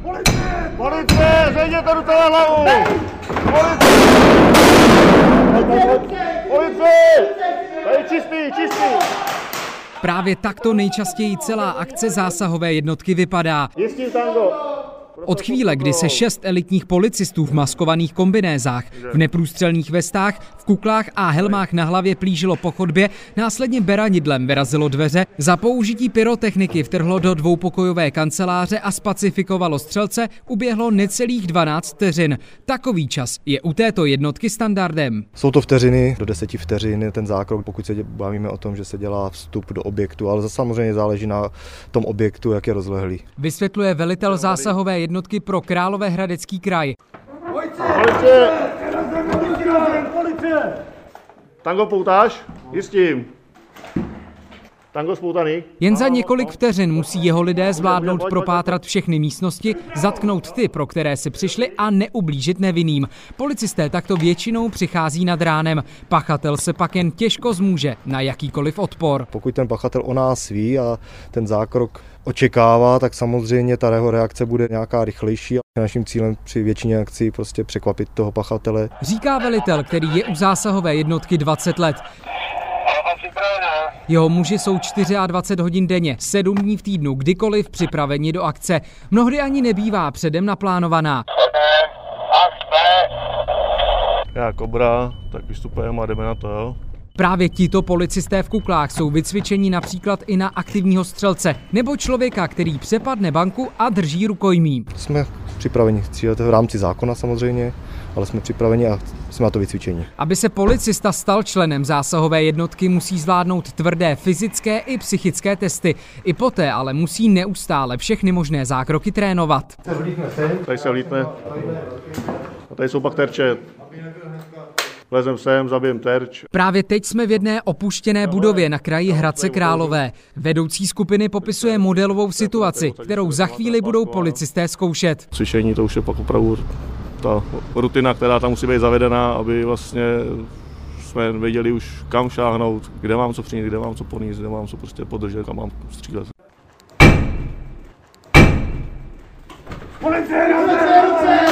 Policie, zejděte do té hlavu! Policie! Tady čistý! Právě takto nejčastěji celá akce zásahové jednotky vypadá. Jistím tango. Od chvíle, kdy se 6 elitních policistů v maskovaných kombinézách, v neprůstřelných vestách, v kuklách a helmách na hlavě plížilo po chodbě, následně beranidlem vyrazilo dveře, za použití pyrotechniky vtrhlo do dvoupokojové kanceláře a spacifikovalo střelce, uběhlo necelých 12 vteřin. Takový čas je u této jednotky standardem. Jsou to vteřiny, do 10 vteřin ten zákrok, pokud se bavíme o tom, že se dělá vstup do objektu, ale samozřejmě záleží na tom objektu, jak je rozlehlý. Vysvětluje velitel zásahové jednotky pro Královéhradecký kraj. Policie! Tango poutáš? Jistím. Tango spoutaný. Jen za několik vteřin musí jeho lidé zvládnout propátrat všechny místnosti, zatknout ty, pro které si přišli, a neublížit nevinným. Policisté takto většinou přichází nad ránem. Pachatel se pak jen těžko zmůže na jakýkoliv odpor. Pokud ten pachatel o nás ví a ten zákrok očekává, tak samozřejmě ta jeho reakce bude nějaká rychlejší. Naším cílem při většině akcí prostě překvapit toho pachatele. Říká velitel, který je u zásahové jednotky 20 let. Jeho muži jsou 24 hodin denně, 7 dní v týdnu, kdykoliv připraveni do akce. Mnohdy ani nebývá předem naplánovaná. Já Kobra, tak vystupujeme a jdeme na to, jo? Právě tito policisté v kuklách jsou vycvičeni například i na aktivního střelce nebo člověka, který přepadne banku a drží rukojmí. Jsme připraveni cílet v rámci zákona samozřejmě, ale jsme připraveni a jsme na to vycvičení. Aby se policista stal členem zásahové jednotky, musí zvládnout tvrdé fyzické i psychické testy. I poté ale musí neustále všechny možné zákroky trénovat. Tady se vlítne. A tady jsou pak terče. Vlezem sem, zabijem terč. Právě teď jsme v jedné opuštěné budově na kraji Hradce Králové. Vedoucí skupiny popisuje modelovou situaci, kterou za chvíli budou policisté zkoušet. Cvičení to už je pak opravdu ta rutina, která tam musí být zavedená, aby vlastně jsme věděli už kam šáhnout, kde mám co přinést, kde mám co ponést, kde mám co prostě podržet, kam mám střílet. Policie, ruce!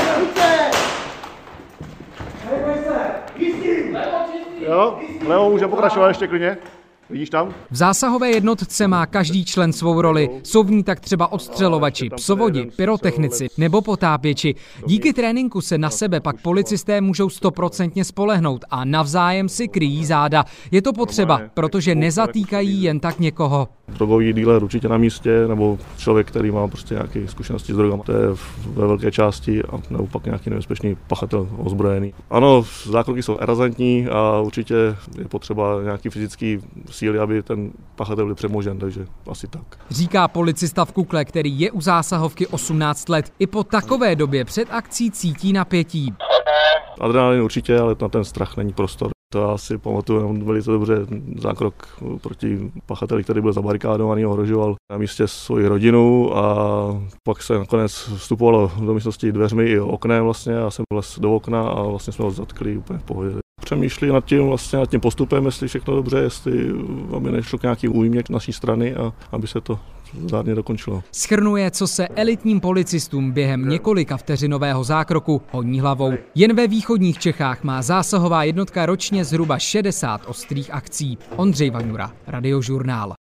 Jo, levo může pokračovat ještě klidně. Vidíš tam? V zásahové jednotce má každý člen svou roli. Jsou v ní tak třeba odstřelovači, psovodi, pyrotechnici nebo potápěči. Díky tréninku se na sebe pak policisté můžou 100% spolehnout a navzájem si kryjí záda. Je to potřeba, protože nezatýkají jen tak někoho. Drogový dealer určitě na místě, nebo člověk, který má prostě nějaké zkušenosti s drogama. To je ve velké části, nebo pak nějaký nebezpečný pachatel ozbrojený. Ano, zákroky jsou razantní a určitě je potřeba nějaký fyzický síly, aby ten pachatel byl přemožen, takže asi tak. Říká policista v kukle, který je u zásahovky 18 let. I po takové době před akcí cítí napětí. Adrenalin určitě, ale na ten strach není prostor. To já si pamatuju velice dobře zákrok proti pachateli, který byl zabarikádovaný, ohrožoval na místě svoji rodinu a pak se nakonec vstupovalo do místnosti dveřmi i oknem vlastně. Já jsem vlez do okna a vlastně jsme ho zatkli úplně v pohodě. Přemýšlí nad tím postupem, jestli všechno dobře, jestli aby nešlo k nějaký újmě naší strany a aby se to zdárně dokončilo. Shrnuje, co se elitním policistům během několika vteřinového zákroku honí hlavou. Jen ve východních Čechách má zásahová jednotka ročně zhruba 60 ostrých akcí. Ondřej Vaňura, Radiožurnál.